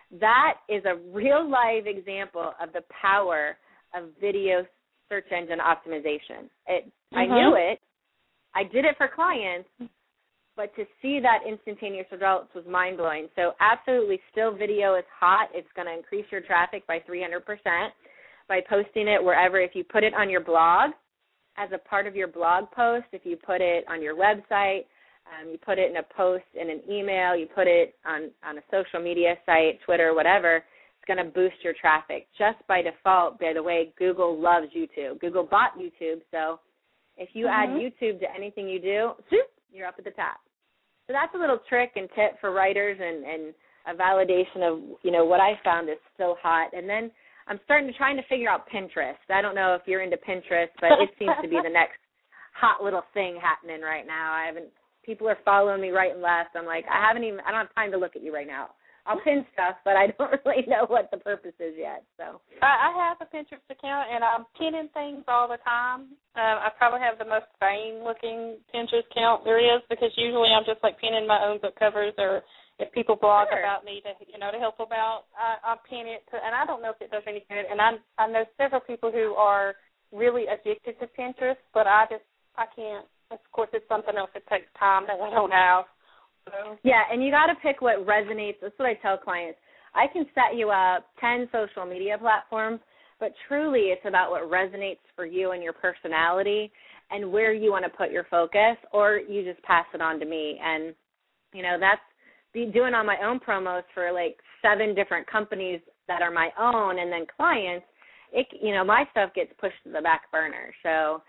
that is a real live example of the power of video search engine optimization. I knew it. I did it for clients, but to see that instantaneous results was mind-blowing. So absolutely still video is hot. It's going to increase your traffic by 300% by posting it wherever. If you put it on your blog as a part of your blog post, if you put it on your website, you put it in a post in an email, you put it on a social media site, Twitter, whatever, it's going to boost your traffic. Just by default, by the way, Google loves YouTube. Google bought YouTube, so if you add YouTube to anything you do, you're up at the top. So that's a little trick and tip for writers and a validation of, what I found is still hot. And then I'm trying to figure out Pinterest. I don't know if you're into Pinterest, but it seems to be the next hot little thing happening right now. People are following me right and left. I'm like, I don't have time to look at you right now. I'll pin stuff, but I don't really know what the purpose is yet. So I have a Pinterest account, and I'm pinning things all the time. I probably have the most vain-looking Pinterest account there is, because usually I'm just like pinning my own book covers, or if people blog about me to help them out, I pin it. And I don't know if it does any good. And I know several people who are really addicted to Pinterest, but I can't. Of course, it's something else that takes time that I don't have. So. Yeah, and you got to pick what resonates. That's what I tell clients. I can set you up 10 social media platforms, but truly it's about what resonates for you and your personality and where you want to put your focus, or you just pass it on to me. And, that's doing on my own promos for like 7 different companies that are my own and then clients. My stuff gets pushed to the back burner. So,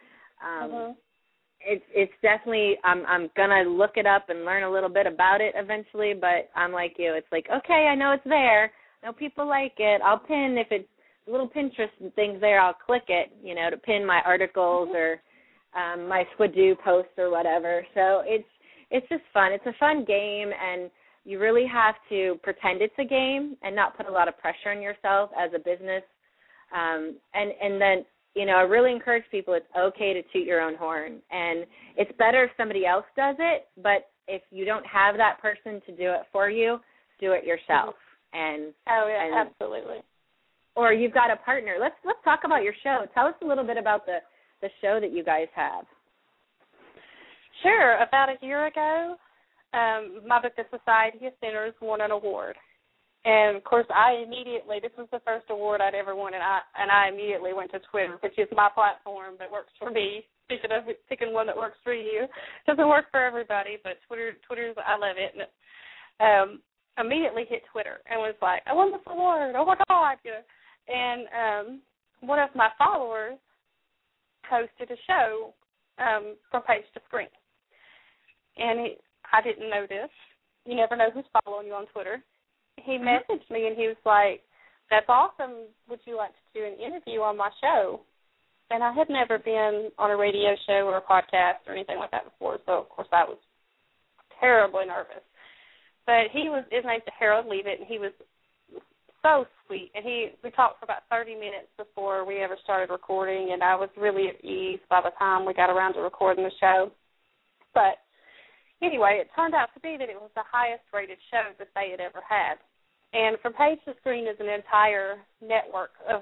It's definitely, I'm going to look it up and learn a little bit about it eventually, but I'm like you. It's like, okay, I know it's there. I know people like it. I'll pin, if it's little Pinterest things there, I'll click it, to pin my articles or my Squidoo posts or whatever. So it's just fun. It's a fun game, and you really have to pretend it's a game and not put a lot of pressure on yourself as a business. And then, I really encourage people, it's okay to toot your own horn. And it's better if somebody else does it, but if you don't have that person to do it for you, do it yourself. Absolutely. Or you've got a partner. Let's talk about your show. Tell us a little bit about the show that you guys have. Sure. About a year ago, my book, The Society of Sinners, won an award. And, of course, this was the first award I'd ever won, and I immediately went to Twitter, which is my platform that works for me. Speaking of picking one that works for you, it doesn't work for everybody, but Twitter's, I love it. And immediately hit Twitter and was like, I won this award, oh, my God. And one of my followers hosted a show from Page to Screen. And I didn't know this. You never know who's following you on Twitter. He messaged me, and he was like, that's awesome. Would you like to do an interview on my show? And I had never been on a radio show or a podcast or anything like that before, so, of course, I was terribly nervous. But his name's Harold Leavitt, and he was so sweet. And we talked for about 30 minutes before we ever started recording, and I was really at ease by the time we got around to recording the show. But anyway, it turned out to be that it was the highest-rated show that they had ever had. And From Page to Screen is an entire network of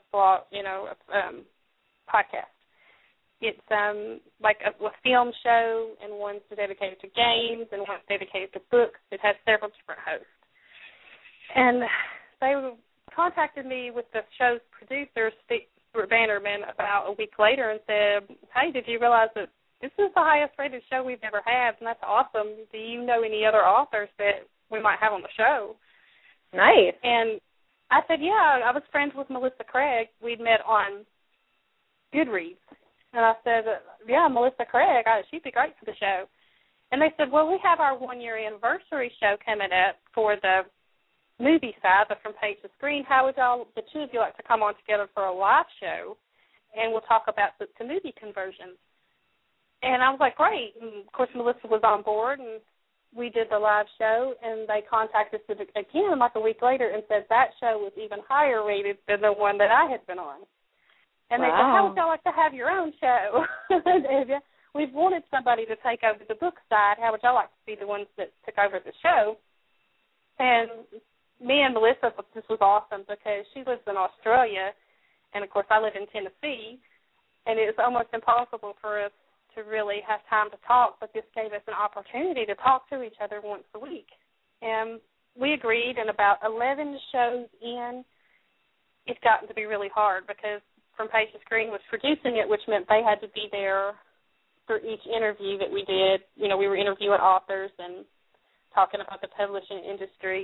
podcasts. It's like a film show, and one's dedicated to games, and one's dedicated to books. It has several different hosts. And they contacted me with the show's producer, Stuart Bannerman, about a week later and said, hey, did you realize that this is the highest-rated show we've ever had, and that's awesome. Do you know any other authors that we might have on the show? Nice. And I said, yeah, I was friends with Melissa Craig. We'd met on Goodreads. And I said, yeah, Melissa Craig, she'd be great for the show. And they said, well, we have our one-year anniversary show coming up for the movie side, but From Page to Screen. How would the two of you like to come on together for a live show, and we'll talk about the movie conversions? And I was like, great. And, of course, Melissa was on board, and we did the live show, and they contacted us again like a week later and said that show was even higher rated than the one that I had been on. And they said, how would y'all like to have your own show? We've wanted somebody to take over the book side. How would y'all like to be the ones that took over the show? And me and Melissa, this was awesome because she lives in Australia, and, of course, I live in Tennessee, and it's almost impossible for us to really have time to talk, but this gave us an opportunity to talk to each other once a week. And we agreed, and about 11 shows in, it's gotten to be really hard because From Page to Screen was producing it, which meant they had to be there for each interview that we did. You know, we were interviewing authors and talking about the publishing industry.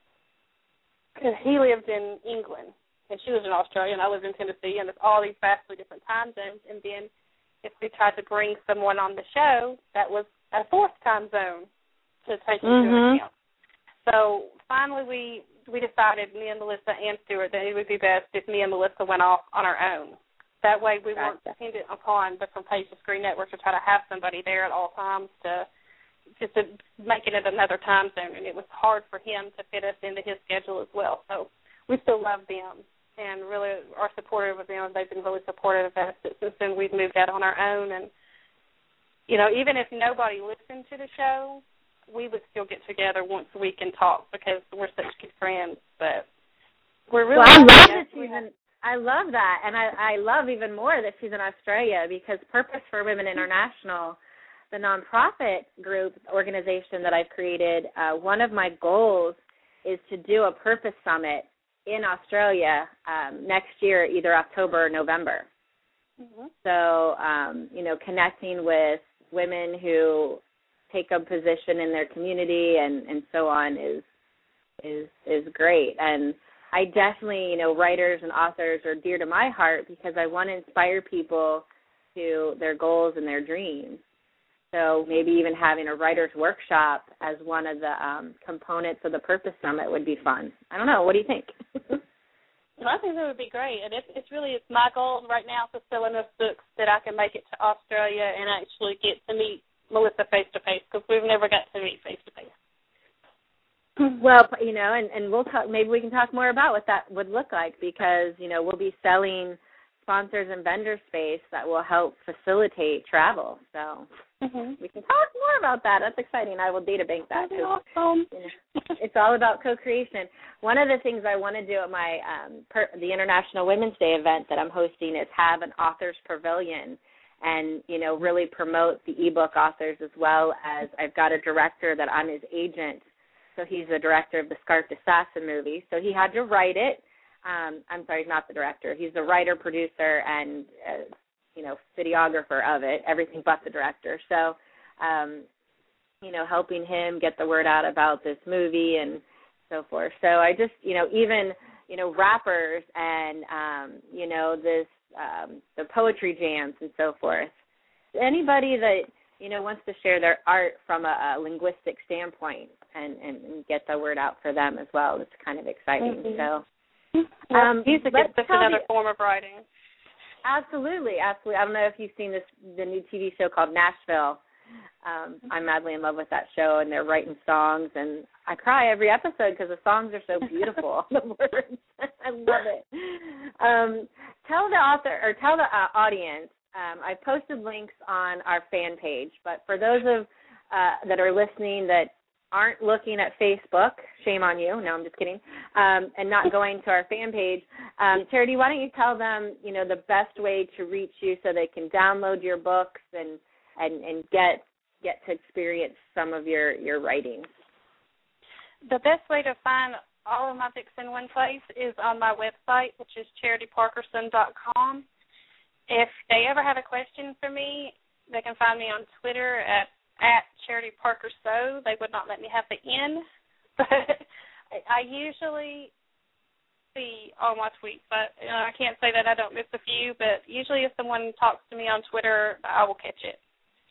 He lived in England, and she was in Australia, and I lived in Tennessee, and it's all these vastly different time zones. And then if we tried to bring someone on the show, that was a fourth time zone to take into account. So finally we decided, me and Melissa and Stuart, that it would be best if me and Melissa went off on our own. That way we weren't dependent upon the From Page to Screen Network to try to have somebody there at all times to making it another time zone. And it was hard for him to fit us into his schedule as well. So we still love them and really are supportive of them. They've been really supportive of us since then we've moved out on our own. And, you know, even if nobody listened to the show, we would still get together once a week and talk because we're such good friends. But we're really I love that, and I love even more that she's in Australia because Purpose for Women International, the nonprofit group organization that I've created, one of my goals is to do a Purpose Summit in Australia next year, either October or November. So, you know, connecting with women who take a position in their community and so on is great. And I definitely, you know, writers and authors are dear to my heart because I want to inspire people to their goals and their dreams. So maybe even having a writer's workshop as one of the components of the Purpose Summit would be fun. I don't know. What do you think? Well, I think that would be great. And it's my goal right now to sell enough books that I can make it to Australia and actually get to meet Melissa face-to-face because we've never got to meet face-to-face. Well, you know, and we'll talk. Maybe we can talk more about what that would look like because, you know, we'll be selling sponsors and vendor space that will help facilitate travel. So we can talk more about that. That's exciting. I will data bank that too. Awesome. You know, it's all about co-creation. One of the things I want to do at my the International Women's Day event that I'm hosting is have an author's pavilion and, you know, really promote the ebook authors as well as I've got a director that I'm his agent. So he's the director of the Scarlett Assassin movie. So he had to write it. I'm sorry, he's not the director. He's the writer, producer, and, you know, videographer of it, everything but the director. So, you know, helping him get the word out about this movie and so forth. So I just, you know, even, you know, rappers and, you know, this, the poetry jams and so forth. Anybody that, you know, wants to share their art from a linguistic standpoint and get the word out for them as well. It's kind of exciting. So, music is just another form of writing. Absolutely. I don't know if you've seen the new TV show called Nashville. I'm madly in love with that show, and they're writing songs, and I cry every episode because the songs are so beautiful. The words, I love it. Tell the author or tell the audience. I posted links on our fan page, but for those of that are listening that aren't looking at Facebook, shame on you. No, I'm just kidding. And not going to our fan page. Charity, why don't you tell them, you know, the best way to reach you so they can download your books and get to experience some of your writings? The best way to find all of my books in one place is on my website, which is charityparkerson.com. If they ever have a question for me, they can find me on Twitter at CharityParkerSo. They would not let me have the N, but I usually see all my tweets. But I can't say that I don't miss a few, but usually if someone talks to me on Twitter, I will catch it.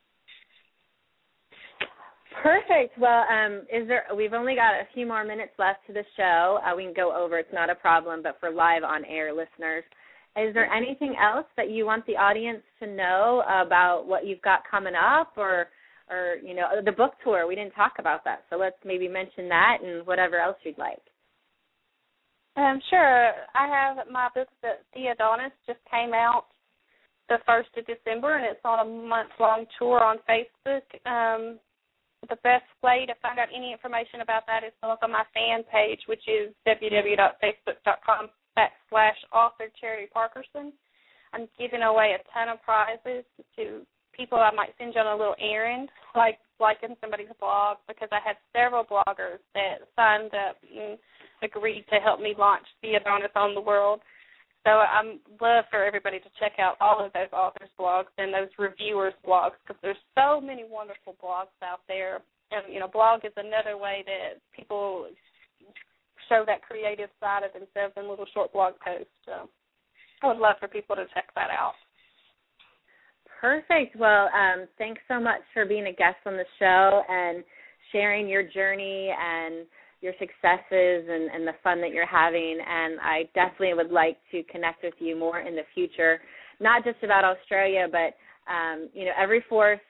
Perfect. Well, we've only got a few more minutes left to the show. We can go over. It's not a problem, but for live on-air listeners, is there anything else that you want the audience to know about what you've got coming up or you know, the book tour? We didn't talk about that, so let's maybe mention that and whatever else you'd like. Sure. I have my book, The Adonis, just came out the 1st of December, and it's on a month-long tour on Facebook. the best way to find out any information about that is to look on my fan page, which is www.facebook.com/author Charity Parkerson. I'm giving away a ton of prizes to people. I might send you on a little errand, like in somebody's blog, because I had several bloggers that signed up and agreed to help me launch Theodonis on the world. So I'd love for everybody to check out all of those authors' blogs and those reviewers' blogs, because there's so many wonderful blogs out there. And, blog is another way that people show that creative side of themselves in little short blog posts. So I would love for people to check that out. Perfect. Well, thanks so much for being a guest on the show and sharing your journey and your successes and the fun that you're having. And I definitely would like to connect with you more in the future, not just about Australia, but, every fourth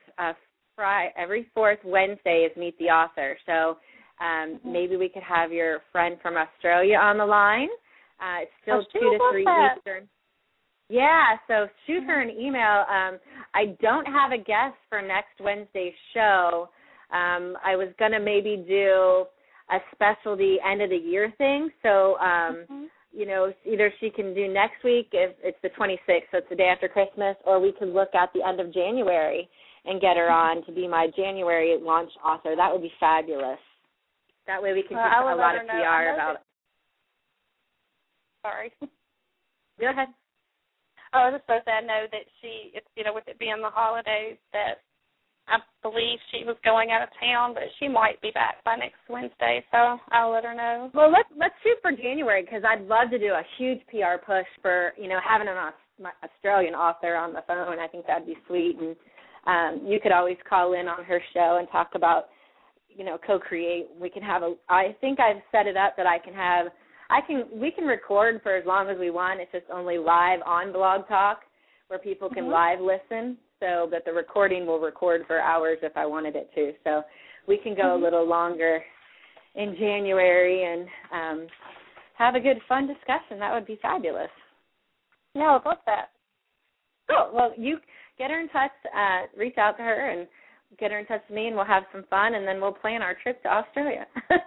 Wednesday is Meet the Author. So maybe we could have your friend from Australia on the line. It's still 2 to 3 Eastern. Yeah, so shoot her an email. I don't have a guest for next Wednesday's show. I was going to maybe do a specialty end-of-the-year thing. So, either she can do next week if it's the 26th, so it's the day after Christmas, or we could look at the end of January and get her on to be my January launch author. That would be fabulous. That way we can do a lot of PR about it. Sorry. Go ahead. I was just supposed to know that with it being the holidays, that I believe she was going out of town, but she might be back by next Wednesday, so I'll let her know. Well, let's shoot for January, because I'd love to do a huge PR push for, having an Australian author on the phone. I think that'd be sweet, and you could always call in on her show and talk about, co-create. We can have I think I've set it up that we can record for as long as we want. It's just only live on Blog Talk, where people can live listen, so that the recording will record for hours if I wanted it to. So we can go a little longer in January and have a good, fun discussion. That would be fabulous. Yeah, I'd love that. Cool. Well, you get her in touch, reach out to her, and get her in touch with me, and we'll have some fun, and then we'll plan our trip to Australia.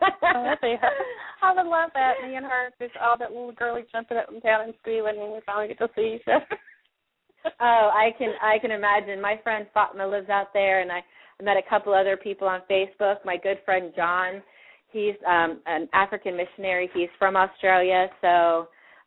I would love that. Me and her, just all that little girly jumping up and down and squealing when we finally get to see each other. Oh, I can imagine. My friend Fatma lives out there, and I met a couple other people on Facebook. My good friend John, he's an African missionary. He's from Australia, so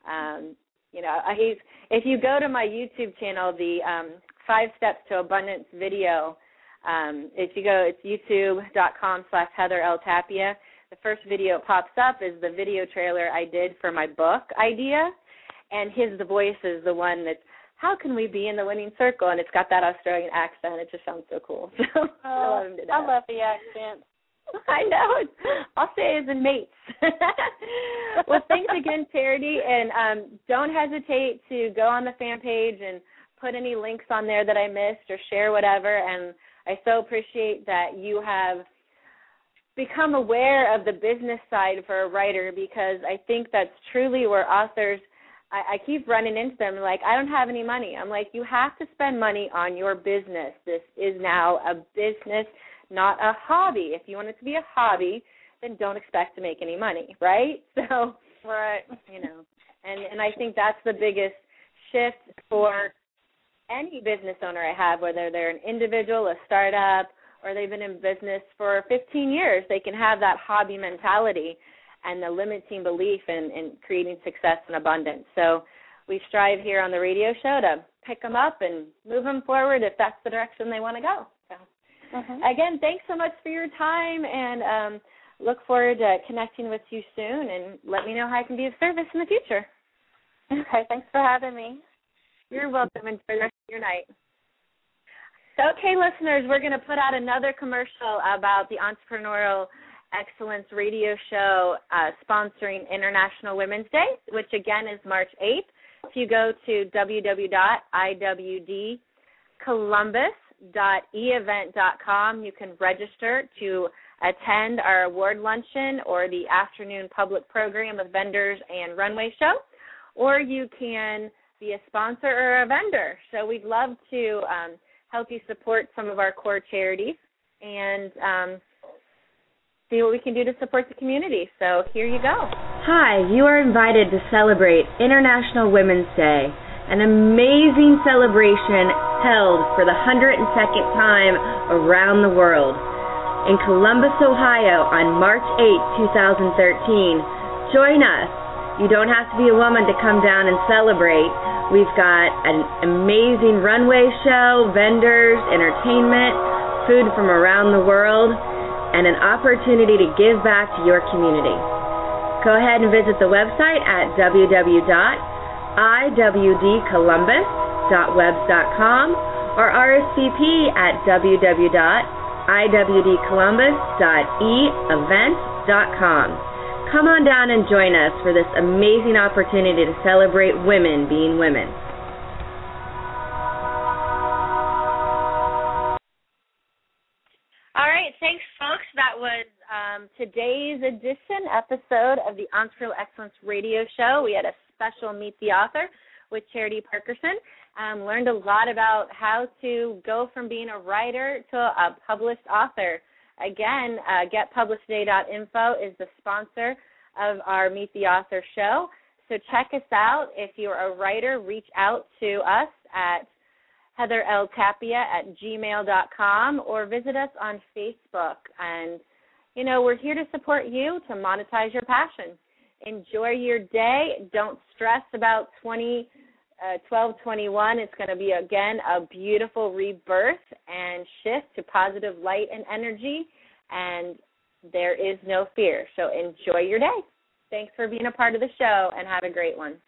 if you go to my YouTube channel, the 5 Steps to Abundance video. If you go, it's youtube.com/Heather L. Tapia. The first video pops up is the video trailer I did for my book idea, and the voice is the one that's, how can we be in the winning circle? And it's got that Australian accent. It just sounds so cool. So I love him to death. I love the accent. I know. I'll say as in mates. Well, thanks again, Charity, and don't hesitate to go on the fan page and put any links on there that I missed or share whatever, and I so appreciate that you have become aware of the business side for a writer, because I think that's truly where authors, I keep running into them like, I don't have any money. I'm like, you have to spend money on your business. This is now a business, not a hobby. If you want it to be a hobby, then don't expect to make any money, right? So, right. And I think that's the biggest shift for any business owner I have, whether they're an individual, a startup, or they've been in business for 15 years, they can have that hobby mentality and the limiting belief in creating success and abundance. So we strive here on the radio show to pick them up and move them forward if that's the direction they want to go. So, again, thanks so much for your time, and look forward to connecting with you soon, and let me know how I can be of service in the future. Okay, thanks for having me. You're welcome. Enjoy the rest of your night. So, okay, listeners, we're going to put out another commercial about the Entrepreneurial Excellence Radio Show sponsoring International Women's Day, which, again, is March 8th. If you go to www.iwdcolumbus.eevent.com, you can register to attend our award luncheon or the afternoon public program with vendors and runway show, or you can be a sponsor or a vendor. So we'd love to help you support some of our core charities. And see what we can do to support the community. So here you go. Hi, you are invited to celebrate International Women's Day, an amazing celebration held for the 102nd time around the world. In Columbus, Ohio on March 8, 2013. Join us. You don't have to be a woman to come down and celebrate. We've got an amazing runway show, vendors, entertainment, food from around the world, and an opportunity to give back to your community. Go ahead and visit the website at www.iwdcolumbus.webs.com or RSVP at www.iwdcolumbus.events.com. Come on down and join us for this amazing opportunity to celebrate women being women. All right, thanks, folks. That was today's episode of the Entrepreneurial Excellence Radio Show. We had a special Meet the Author with Charity Parkerson. Learned a lot about how to go from being a writer to a published author. Again, getpublishtoday.info is the sponsor of our Meet the Author show. So check us out. If you're a writer, reach out to us at heatherltapia@gmail.com or visit us on Facebook. And, you know, we're here to support you to monetize your passion. Enjoy your day. Don't stress about 12/21. It's going to be, again, a beautiful rebirth and shift to positive light and energy, and there is no fear. So enjoy your day. Thanks for being a part of the show, and have a great one.